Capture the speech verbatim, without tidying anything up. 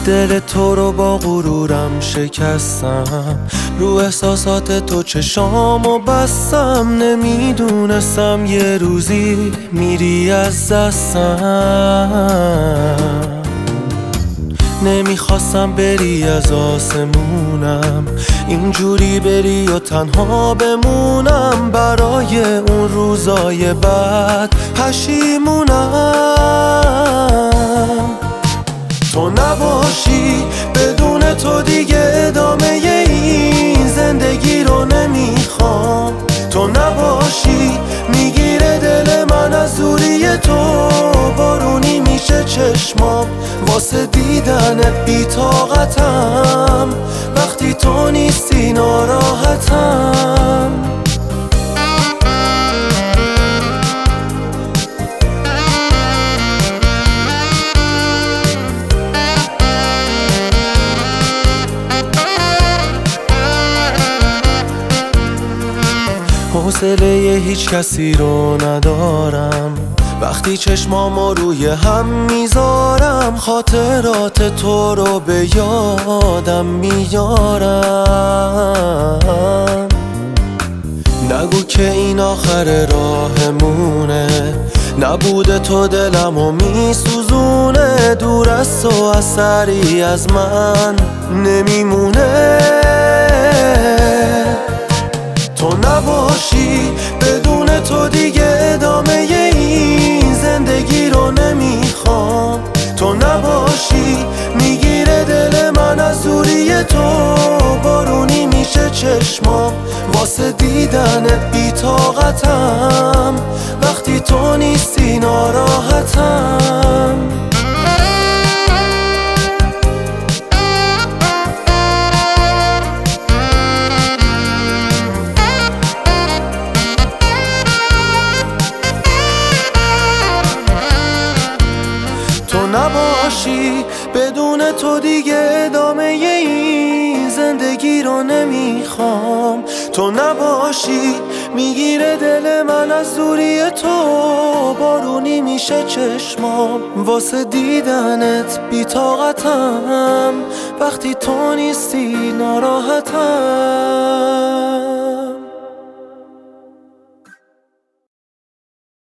دل تو رو با غرورم شکستم، رو احساسات تو چشامو بستم. نمیدونستم یه روزی میری از دستم. نمیخواستم بری از آسمونم، اینجوری بری و تنها بمونم. برای اون روزای بعد پشیمونم. تو نباشی بدون تو دیگه ادامه این زندگی رو نمیخوام. تو نباشی میگیره دل من از دوری تو، بارونی میشه چشمام واسه دیدنت بی‌طاقتم. وقتی تو نیستی ناراحتم. حوصله هیچ کسی رو ندارم، وقتی چشمامو روی هم میذارم. خاطرات تو رو به یادم میارم. نگو که این آخر راهمونه، نبود تو دلمو میسوزونه. دور از تو اثری از من نمیمونه. تو نباشی بدون تو دیگه ادامه این زندگی رو نمیخوام. تو نباشی میگیره دل من از دوری تو، بارونی میشه چشمام واسه دیدنت بی‌طاقتم. وقتی تو نیستی ناراحتم. تو نباشی بدون تو دیگه ادامه این زندگی رو نمیخوام. تو نباشی میگیره دل من از دوری تو، بارونی میشه چشمام واسه دیدنت بی‌طاقتم. وقتی تو نیستی ناراحتم.